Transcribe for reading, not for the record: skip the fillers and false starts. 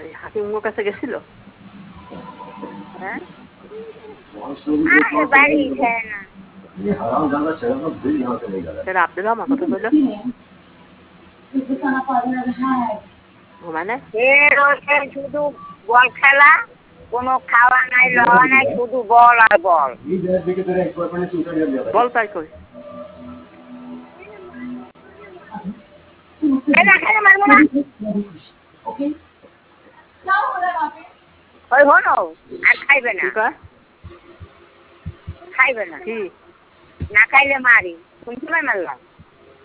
হাকিমের কাছে গেছিল? হ্যাঁ বাড়ি খায় না সেটা আব্দুল আমার কথা বলল ঘুমানে শুধু বল খেলা, কোনো খাওয়া নাই লওয়া নাই, শুধু বল আর বল। বল পাই কই মারবো না ওই হলো আর খাইবে না, খাইবে না, কি না খাইলে মারি। কোন সময় মারলাম?